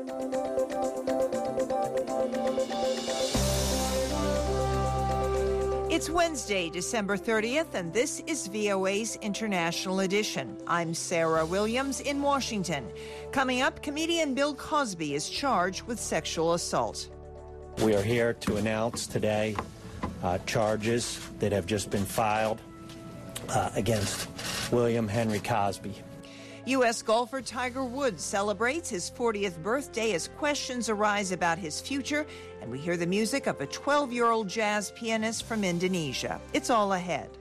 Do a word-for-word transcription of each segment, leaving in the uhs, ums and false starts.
It's Wednesday, December thirtieth, and this is V O A's International Edition. I'm Sarah Williams in Washington. Coming up, comedian Bill Cosby is charged with sexual assault. We are here to announce today uh, charges that have just been filed uh, against William Henry Cosby. U S golfer Tiger Woods celebrates his fortieth birthday as questions arise about his future, and we hear the music of a twelve-year-old jazz pianist from Indonesia. It's all ahead.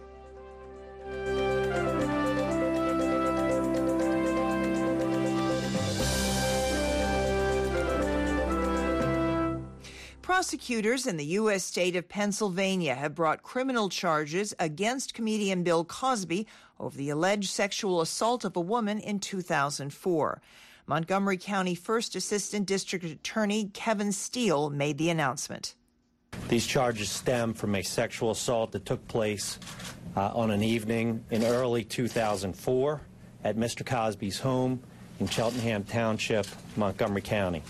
Prosecutors in the U S state of Pennsylvania have brought criminal charges against comedian Bill Cosby over the alleged sexual assault of a woman in two thousand four. Montgomery County First Assistant District Attorney Kevin Steele made the announcement. These charges stem from a sexual assault that took place uh, on an evening in early two thousand four at Mister Cosby's home in Cheltenham Township, Montgomery County.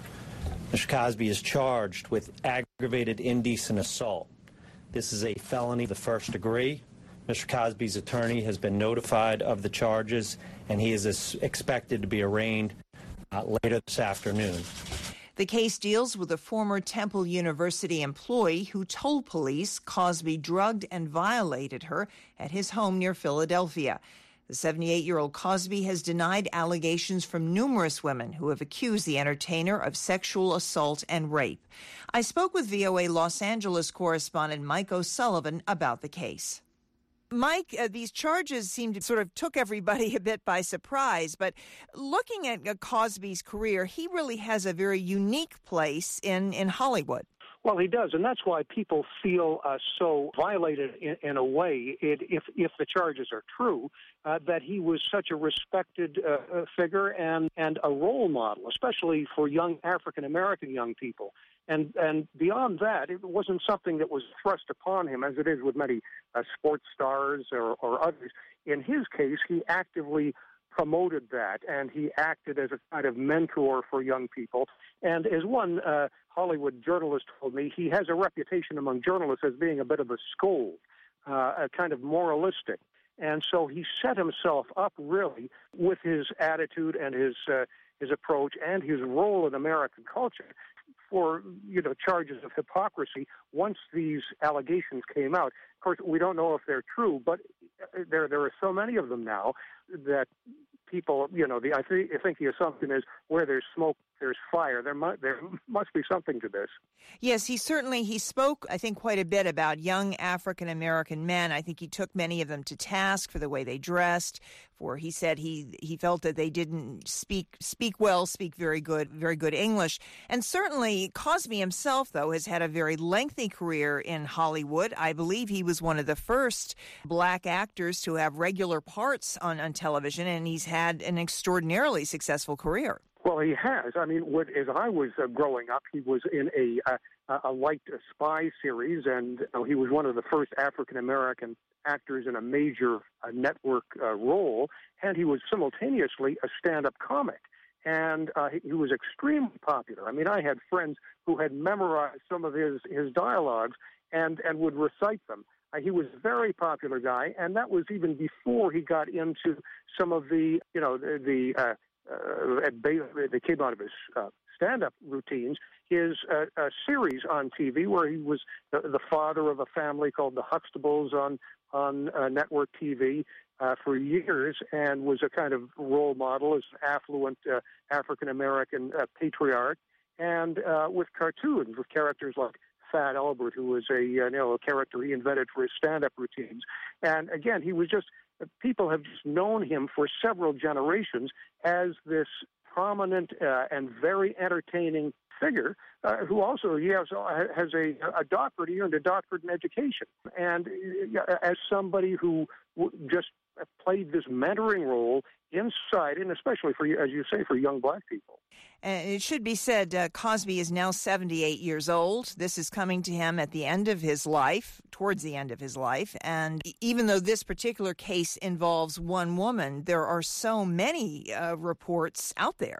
Mister Cosby is charged with aggravated indecent assault. This is a felony of the first degree. Mister Cosby's attorney has been notified of the charges, and he is expected to be arraigned uh, later this afternoon. The case deals with a former Temple University employee who told police Cosby drugged and violated her at his home near Philadelphia. The seventy-eight-year-old Cosby has denied allegations from numerous women who have accused the entertainer of sexual assault and rape. I spoke with V O A Los Angeles correspondent Mike O'Sullivan about the case. Mike, uh, these charges seem to sort of took everybody a bit by surprise, but looking at uh, Cosby's career, he really has a very unique place in, in Hollywood. Well, he does, and that's why people feel uh, so violated in, in a way, it, if if the charges are true, uh, that he was such a respected uh, figure and, and a role model, especially for young African-American young people. And and beyond that, it wasn't something that was thrust upon him, as it is with many uh, sports stars or, or others. In his case, he actively promoted that, and he acted as a kind of mentor for young people. And as one uh, Hollywood journalist told me, he has a reputation among journalists as being a bit of a scold, uh, a kind of moralistic. And so he set himself up really with his attitude and his uh, his approach and his role in American culture for, you know, charges of hypocrisy once these allegations came out. Of course, we don't know if they're true, but there there are so many of them now that people, you know, the I, th- I think the assumption is where there's smoke, there's fire. There must there must be something to this. Yes, he certainly he spoke, I think, quite a bit about young African American men. I think he took many of them to task for the way they dressed. For he said he he felt that they didn't speak speak well, speak very good, very good English. And certainly Cosby himself, though, has had a very lengthy career in Hollywood. I believe he was one of the first black actors to have regular parts on, on television, and he's had an extraordinarily successful career. Well, he has. I mean, what, as I was uh, growing up, he was in a uh, a light spy series, and you know, he was one of the first African-American actors in a major uh, network uh, role, and he was simultaneously a stand-up comic. And uh, he, he was extremely popular. I mean, I had friends who had memorized some of his, his dialogues and, and would recite them. Uh, he was a very popular guy, and that was even before he got into some of the, you know, the, the uh, uh, that came out of his uh, stand-up routines, his uh, uh, series on T V where he was the, the father of a family called the Huxtables on, on uh, network T V uh, for years, and was a kind of role model as an affluent uh, African-American uh, patriarch, and uh, with cartoons, with characters like Fat Albert, who was a you know a character he invented for his stand-up routines. And again, he was just people have just known him for several generations as this prominent uh, and very entertaining figure uh, who also he has has a, a doctorate. He earned a doctorate in education, and uh, as somebody who w- just played this mentoring role inside, and especially for, as you say, for young black people. And it should be said, uh, Cosby is now seventy-eight years old. This is coming to him at the end of his life, towards the end of his life. And even though this particular case involves one woman, there are so many uh, reports out there.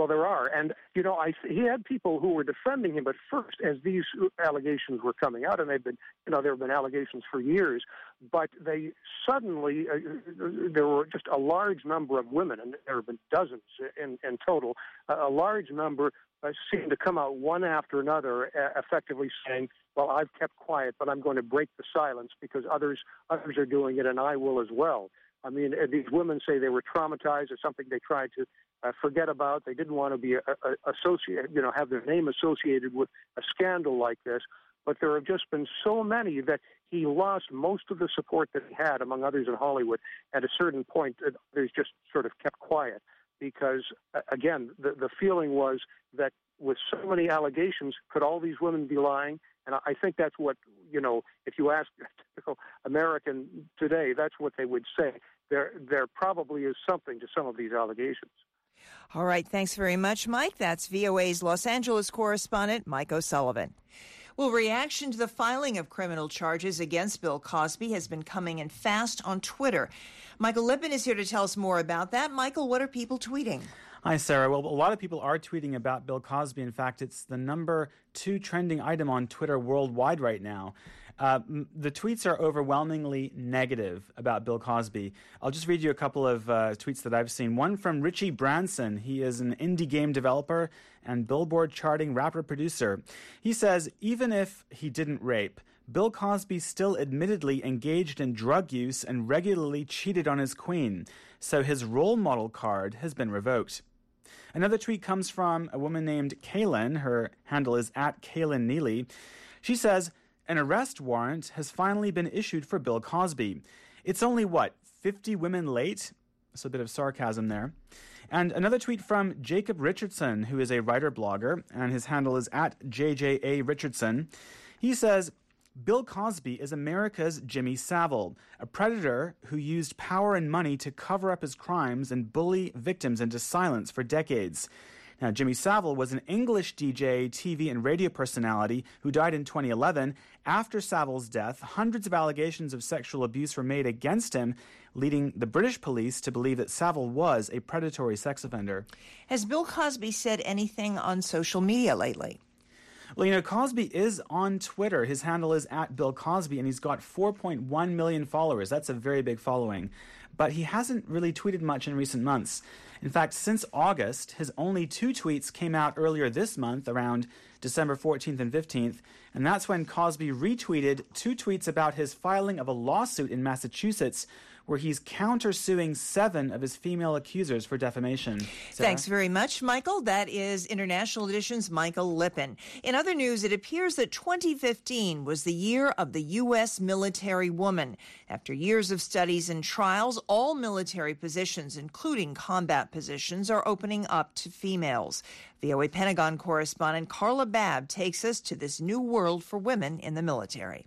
Well, there are. And, you know, I, he had people who were defending him at first as these allegations were coming out, and they've been, you know, there have been allegations for years, but they suddenly, uh, there were just a large number of women, and there have been dozens in, in total, a large number uh, seemed to come out one after another, uh, effectively saying, well, I've kept quiet, but I'm going to break the silence because others others are doing it, and I will as well. I mean, these women say they were traumatized. It's something they tried to uh, forget about. They didn't want to be a, a, associated, you know, have their name associated with a scandal like this. But there have just been so many that he lost most of the support that he had, among others in Hollywood. At a certain point, others just sort of kept quiet because, uh, again, the, the feeling was that with so many allegations, could all these women be lying? And I think that's what, you know, if you ask a typical American today, that's what they would say. There, there probably is something to some of these allegations. All right. Thanks very much, Mike. That's V O A's Los Angeles correspondent, Mike O'Sullivan. Well, reaction to the filing of criminal charges against Bill Cosby has been coming in fast on Twitter. Michael Lippin is here to tell us more about that. Michael, what are people tweeting? Hi, Sarah. Well, a lot of people are tweeting about Bill Cosby. In fact, it's the number two trending item on Twitter worldwide right now. Uh, the tweets are overwhelmingly negative about Bill Cosby. I'll just read you a couple of uh, tweets that I've seen. One from Richie Branson. He is an indie game developer and Billboard charting rapper-producer. He says, even if he didn't rape, Bill Cosby still admittedly engaged in drug use and regularly cheated on his queen, so his role model card has been revoked. Another tweet comes from a woman named Kaylin. Her handle is at Kaylin Neely. She says, an arrest warrant has finally been issued for Bill Cosby. It's only, what, fifty women late? That's a bit of sarcasm there. And another tweet from Jacob Richardson, who is a writer-blogger, and his handle is at J J A Richardson. He says, Bill Cosby is America's Jimmy Savile, a predator who used power and money to cover up his crimes and bully victims into silence for decades. Now, Jimmy Savile was an English D J, T V, and radio personality who died in twenty eleven. After Savile's death, hundreds of allegations of sexual abuse were made against him, leading the British police to believe that Savile was a predatory sex offender. Has Bill Cosby said anything on social media lately? Well, you know, Cosby is on Twitter. His handle is at Bill Cosby, and he's got four point one million followers. That's a very big following. But he hasn't really tweeted much in recent months. In fact, since August, his only two tweets came out earlier this month, around December fourteenth and fifteenth, and that's when Cosby retweeted two tweets about his filing of a lawsuit in Massachusetts where he's countersuing seven of his female accusers for defamation. Sarah? Thanks very much, Michael. That is International Edition's Michael Lippin. In other news, it appears that twenty fifteen was the year of the U S military woman. After years of studies and trials, all military positions, including combat positions, are opening up to females. V O A Pentagon correspondent Carla Babb takes us to this new world for women in the military.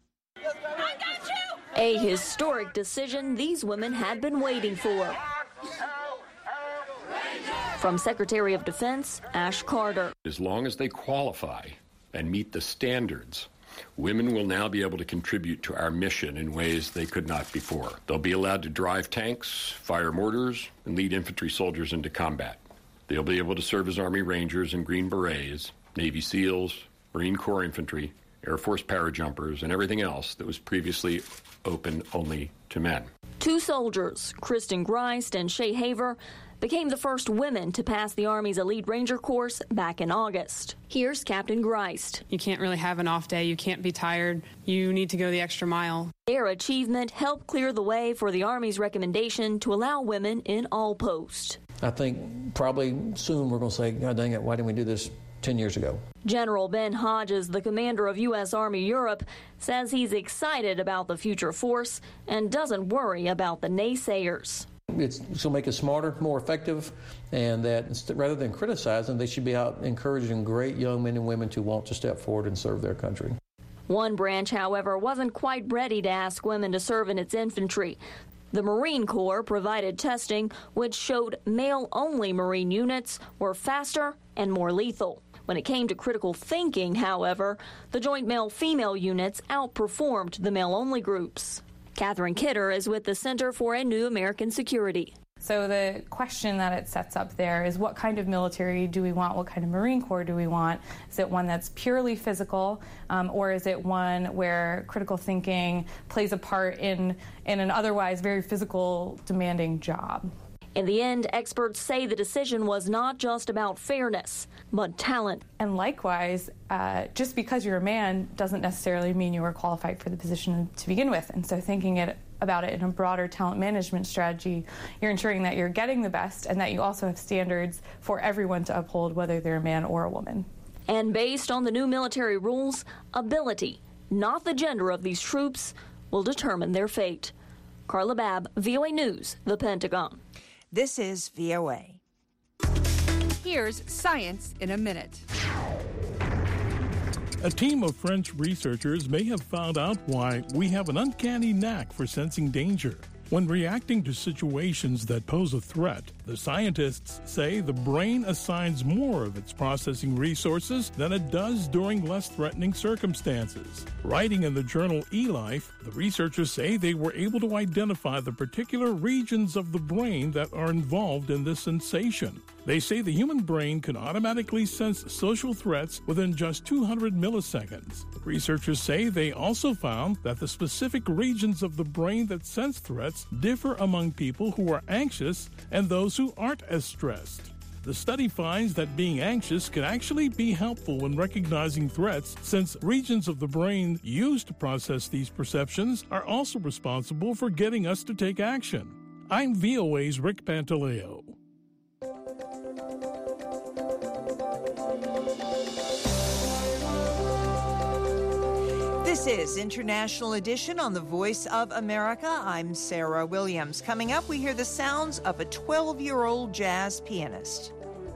A historic decision these women had been waiting for. From Secretary of Defense Ash Carter. As long as they qualify and meet the standards, women will now be able to contribute to our mission in ways they could not before. They'll be allowed to drive tanks, fire mortars, and lead infantry soldiers into combat. They'll be able to serve as Army Rangers and Green Berets, Navy SEALs, Marine Corps Infantry, Air Force parajumpers, and everything else that was previously open only to men. Two soldiers, Kristen Greist and Shay Haver, became the first women to pass the Army's Elite Ranger course back in August. Here's Captain Greist. You can't really have an off day. You can't be tired. You need to go the extra mile. Their achievement helped clear the way for the Army's recommendation to allow women in all posts. I think probably soon we're going to say, God dang it, why didn't we do this ten years ago? General Ben Hodges, the commander of U S Army Europe, says he's excited about the future force and doesn't worry about the naysayers. It's going to make us smarter, more effective, and that rather than criticizing, they should be out encouraging great young men and women to want to step forward and serve their country. One branch, however, wasn't quite ready to ask women to serve in its infantry. The Marine Corps provided testing which showed male-only Marine units were faster and more lethal. When it came to critical thinking, however, the joint male-female units outperformed the male-only groups. Catherine Kidder is with the Center for a New American Security. So the question that it sets up there is, what kind of military do we want? What kind of Marine Corps do we want? Is it one that's purely physical, um, or is it one where critical thinking plays a part in, in an otherwise very physical, demanding job? In the end, experts say the decision was not just about fairness, but talent. And likewise, uh, just because you're a man doesn't necessarily mean you are qualified for the position to begin with. And so thinking it about it in a broader talent management strategy, you're ensuring that you're getting the best and that you also have standards for everyone to uphold, whether they're a man or a woman. And based on the new military rules, ability, not the gender of these troops, will determine their fate. Carla Babb, V O A News, The Pentagon. This is V O A. Here's Science in a Minute. A team of French researchers may have found out why we have an uncanny knack for sensing danger. When reacting to situations that pose a threat, the scientists say the brain assigns more of its processing resources than it does during less threatening circumstances. Writing in the journal eLife, the researchers say they were able to identify the particular regions of the brain that are involved in this sensation. They say the human brain can automatically sense social threats within just two hundred milliseconds. Researchers say they also found that the specific regions of the brain that sense threats differ among people who are anxious and those who aren't as stressed. The study finds that being anxious can actually be helpful when recognizing threats, since regions of the brain used to process these perceptions are also responsible for getting us to take action. I'm V O A's Rick Pantaleo. This is International Edition on the Voice of America. I'm Sarah Williams. Coming up, we hear the sounds of a twelve-year-old jazz pianist.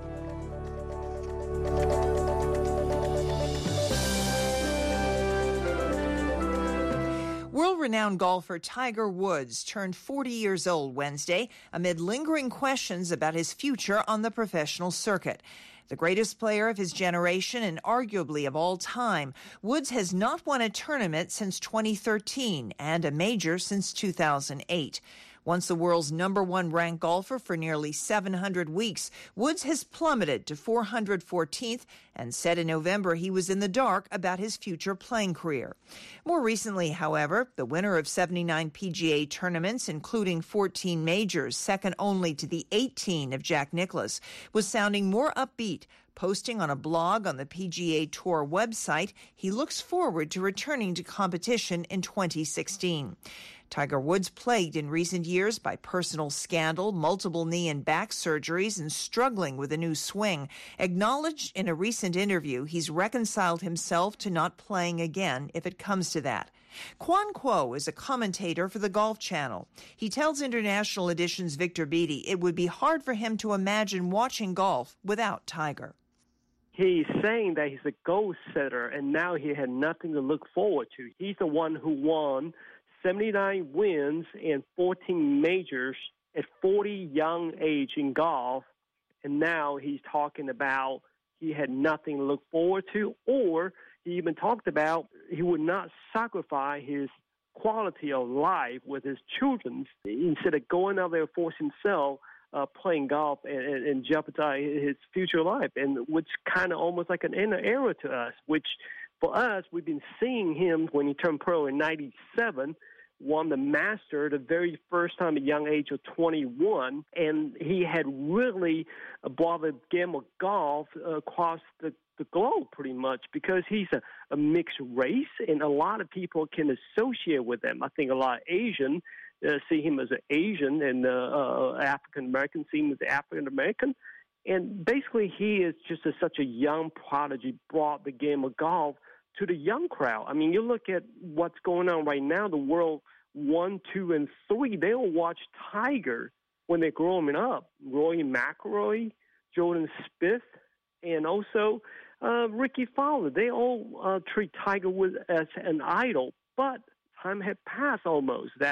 World-renowned golfer Tiger Woods turned forty years old Wednesday amid lingering questions about his future on the professional circuit. The greatest player of his generation and arguably of all time, Woods has not won a tournament since twenty thirteen and a major since two thousand eight. Once the world's number one ranked golfer for nearly seven hundred weeks, Woods has plummeted to four hundred fourteenth and said in November he was in the dark about his future playing career. More recently, however, the winner of seventy-nine P G A tournaments, including fourteen majors, second only to the eighteen of Jack Nicklaus, was sounding more upbeat. Posting on a blog on the P G A Tour website, he looks forward to returning to competition in twenty sixteen. Tiger Woods, plagued in recent years by personal scandal, multiple knee and back surgeries, and struggling with a new swing, acknowledged in a recent interview he's reconciled himself to not playing again if it comes to that. Quan Kuo is a commentator for the Golf Channel. He tells International Edition's Victor Beattie it would be hard for him to imagine watching golf without Tiger. He's saying that he's a goal setter, and now he had nothing to look forward to. He's the one who won seventy-nine wins and fourteen majors at forty young age in golf, and now he's talking about he had nothing to look forward to, or he even talked about he would not sacrifice his quality of life with his children instead of going out there force himself uh, playing golf and, and, and jeopardize his future life, and which kind of almost like an inner error to us, which for us, we've been seeing him when he turned pro in ninety-seven, won the Master the very first time at a young age of twenty-one, and he had really brought the game of golf uh, across the, the globe pretty much, because he's a, a mixed race, and a lot of people can associate with him. I think a lot of Asian uh, see him as an Asian, and uh, uh, African-American see him as African-American. And basically, he is just a, such a young prodigy, brought the game of golf to the young crowd. I mean, you look at what's going on right now, the world one, two, and three, they'll watch Tiger when they're growing up. Rory McIlroy, Jordan Spieth, and also uh, Ricky Fowler. They all uh, treat Tiger Woods as an idol, but time had passed almost that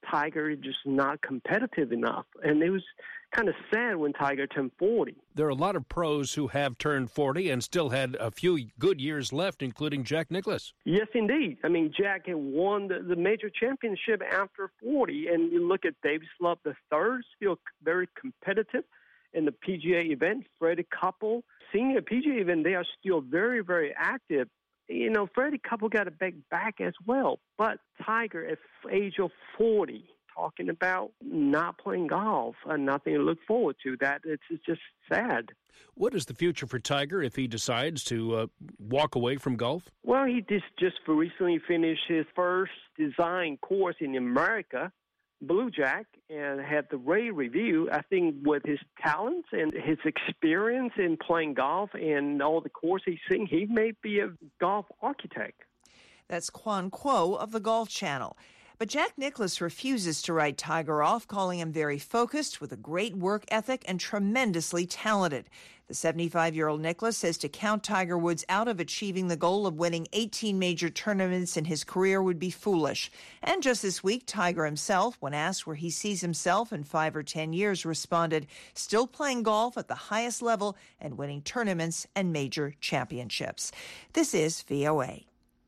Tiger is just not competitive enough. And it was kind of sad when Tiger turned forty. There are a lot of pros who have turned forty and still had a few good years left, including Jack Nicklaus. Yes, indeed. I mean, Jack had won the, the major championship after forty, and you look at Davis Love the third, still very competitive in the P G A event. Freddie Couples, senior P G A event, they are still very, very active. You know, Freddie Couples got a big back as well, but Tiger at age of forty, talking about not playing golf and nothing to look forward to. That it's, it's just sad. What is the future for Tiger if he decides to uh, walk away from golf? Well, he just, just recently finished his first design course in America, Blue Jack, and had the rave review. I think with his talents and his experience in playing golf and all the course he's seen, he may be a golf architect. That's Quan Kuo of the Golf Channel. But Jack Nicklaus refuses to write Tiger off, calling him very focused with a great work ethic and tremendously talented. The seventy-five-year-old Nicklaus says to count Tiger Woods out of achieving the goal of winning eighteen major tournaments in his career would be foolish. And just this week, Tiger himself, when asked where he sees himself in five or ten years, responded, still playing golf at the highest level and winning tournaments and major championships. This is V O A.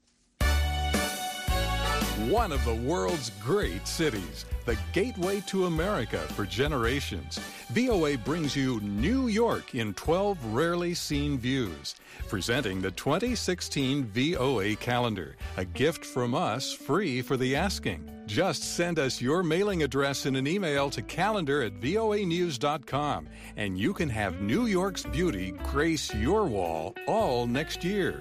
One of the world's great cities, the gateway to America for generations. V O A brings you New York in twelve rarely seen views. Presenting the twenty sixteen V O A calendar, a gift from us free for the asking. Just send us your mailing address in an email to calendar at V O A news dot com, and you can have New York's beauty grace your wall all next year.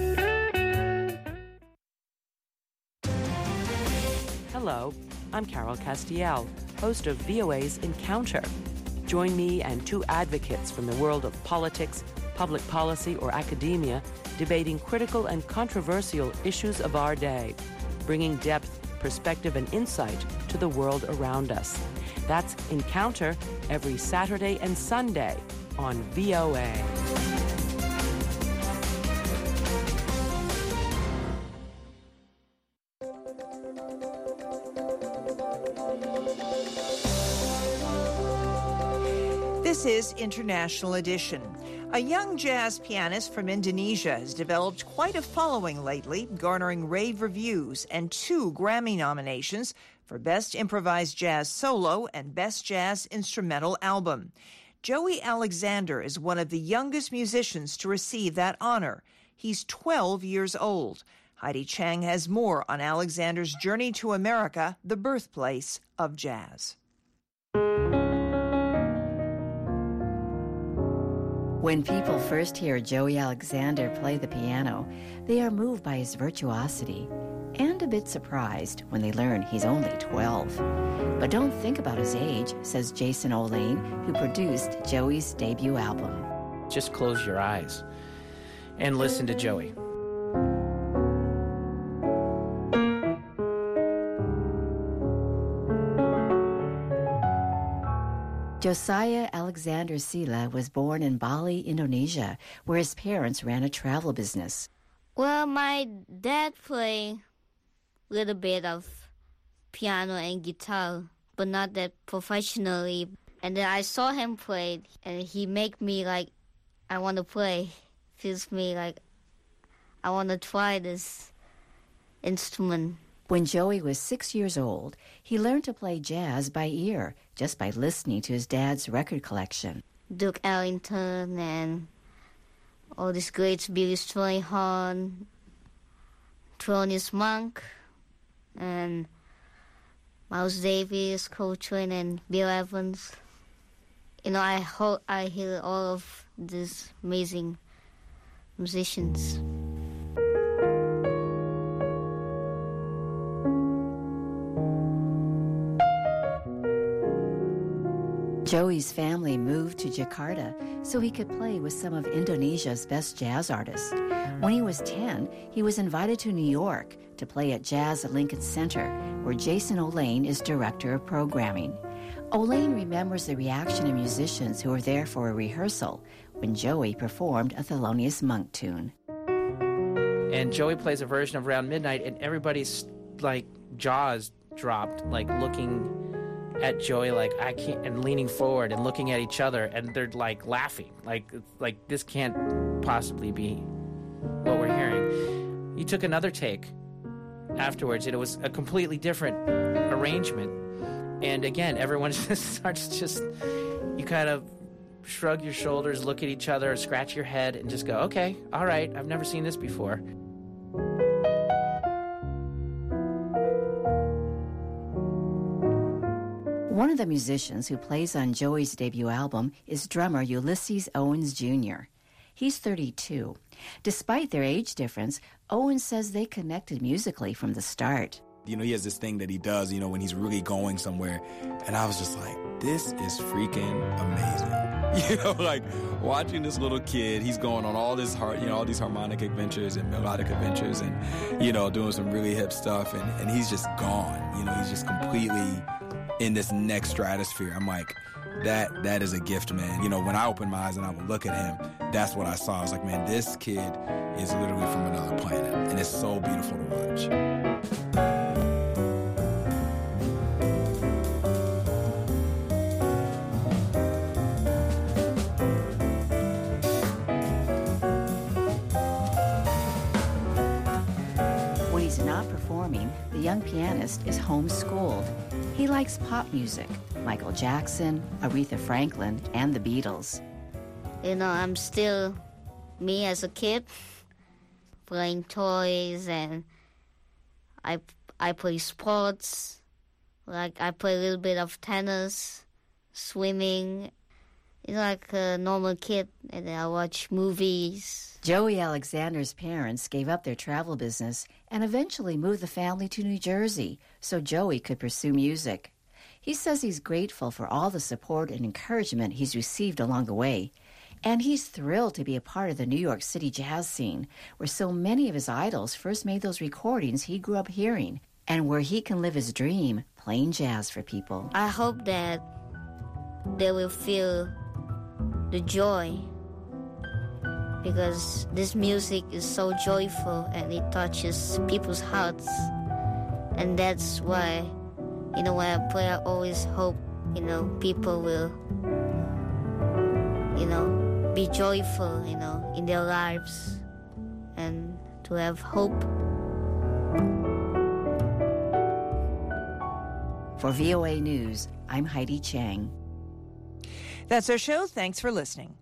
Hello, I'm Carol Castiel, host of V O A's Encounter. Join me and two advocates from the world of politics, public policy, or academia debating critical and controversial issues of our day, bringing depth, perspective, and insight to the world around us. That's Encounter every Saturday and Sunday on V O A. This is International Edition. A young jazz pianist from Indonesia has developed quite a following lately, garnering rave reviews and two Grammy nominations for Best Improvised Jazz Solo and Best Jazz Instrumental Album. Joey Alexander is one of the youngest musicians to receive that honor. He's twelve years old. Heidi Chang has more on Alexander's journey to America, the birthplace of jazz. When people first hear Joey Alexander play the piano, they are moved by his virtuosity and a bit surprised when they learn he's only twelve. But don't think about his age, says Jason Olane, who produced Joey's debut album. Just close your eyes and listen to Joey. Josiah Alexander Sila was born in Bali, Indonesia, where his parents ran a travel business. Well, my dad played a little bit of piano and guitar, but not that professionally. And then I saw him play, and he made me like, I want to play. Feels me like, I want to try this instrument. When Joey was six years old, he learned to play jazz by ear, just by listening to his dad's record collection. Duke Ellington and all these greats, Billy Strayhorn, Thelonious Monk, and Miles Davis, Coltrane, and Bill Evans. You know, I hope I hear all of these amazing musicians. Joey's family moved to Jakarta so he could play with some of Indonesia's best jazz artists. When he was ten, he was invited to New York to play at Jazz at Lincoln Center, where Jason Olane is director of programming. Olane remembers the reaction of musicians who were there for a rehearsal when Joey performed a Thelonious Monk tune. And Joey plays a version of Around Midnight, and everybody's like jaws dropped, like looking at Joey like I can't, and leaning forward and looking at each other, and they're like laughing, like like this can't possibly be what we're hearing. He took another take afterwards, and it was a completely different arrangement. And again, everyone just starts just, you kind of shrug your shoulders, look at each other, scratch your head, and just go, okay, all right, I've never seen this before. One of the musicians who plays on Joey's debut album is drummer Ulysses Owens Junior He's thirty-two. Despite their age difference, Owens says they connected musically from the start. You know, he has this thing that he does, you know, when he's really going somewhere. And I was just like, this is freaking amazing. You know, like watching this little kid, he's going on all this, har- you know, all these harmonic adventures and melodic adventures and, you know, doing some really hip stuff. And, and he's just gone. You know, he's just completely in this next stratosphere. I'm like, that that is a gift, man. You know, when I opened my eyes and I would look at him, that's what I saw. I was like, man, this kid is literally from another planet. And it's so beautiful to watch. The young pianist is homeschooled. He likes pop music, Michael Jackson, Aretha Franklin, and the Beatles. You know, I'm still me as a kid, playing toys, and I I play sports. Like I play a little bit of tennis, swimming. You know, like a normal kid, and I watch movies. Joey Alexander's parents gave up their travel business and eventually moved the family to New Jersey so Joey could pursue music. He says he's grateful for all the support and encouragement he's received along the way, and he's thrilled to be a part of the New York City jazz scene, where so many of his idols first made those recordings he grew up hearing, and where he can live his dream playing jazz for people. I hope that they will feel the joy, because this music is so joyful and it touches people's hearts. And that's why, you know, when I play, I always hope, you know, people will, you know, be joyful, you know, in their lives and to have hope. For V O A News, I'm Heidi Chang. That's our show. Thanks for listening.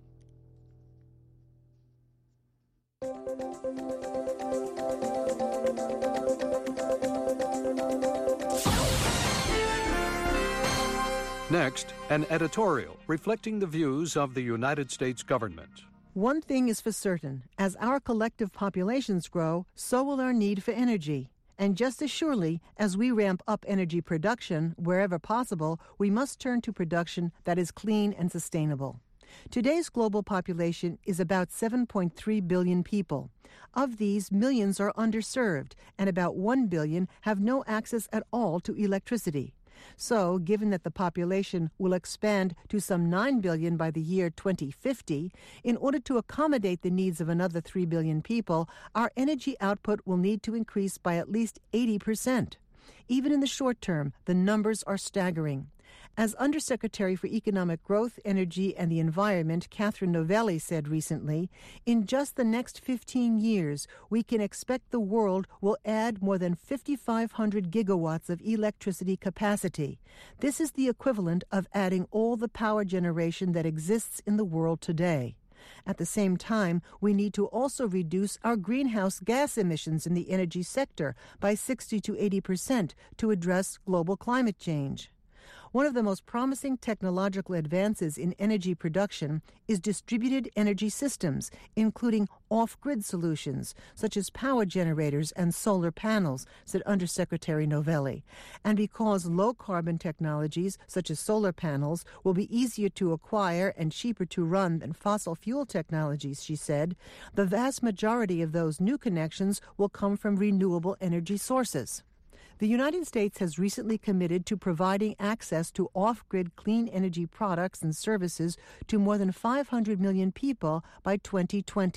Next, an editorial reflecting the views of the United States government. One thing is for certain. As our collective populations grow, so will our need for energy. And just as surely as we ramp up energy production wherever possible, we must turn to production that is clean and sustainable. Today's global population is about seven point three billion people. Of these, millions are underserved, and about one billion have no access at all to electricity. So, given that the population will expand to some nine billion by the year twenty fifty, in order to accommodate the needs of another three billion people, our energy output will need to increase by at least eighty percent. Even in the short term, the numbers are staggering. As Undersecretary for Economic Growth, Energy, and the Environment, Catherine Novelli, said recently, in just the next fifteen years, we can expect the world will add more than five thousand five hundred gigawatts of electricity capacity. This is the equivalent of adding all the power generation that exists in the world today. At the same time, we need to also reduce our greenhouse gas emissions in the energy sector by sixty to eighty percent to address global climate change. One of the most promising technological advances in energy production is distributed energy systems, including off-grid solutions, such as power generators and solar panels, said Undersecretary Novelli. And because low-carbon technologies, such as solar panels, will be easier to acquire and cheaper to run than fossil fuel technologies, she said, the vast majority of those new connections will come from renewable energy sources. The United States has recently committed to providing access to off-grid clean energy products and services to more than five hundred million people by twenty twenty.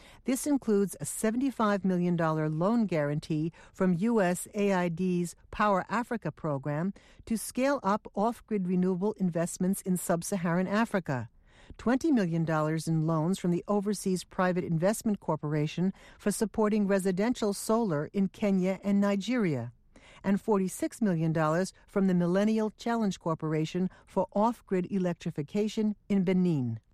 This includes a seventy-five million dollars loan guarantee from U S A I D's Power Africa program to scale up off-grid renewable investments in sub-Saharan Africa, twenty million dollars in loans from the Overseas Private Investment Corporation for supporting residential solar in Kenya and Nigeria, and forty-six million dollars from the Millennial Challenge Corporation for off-grid electrification in Benin.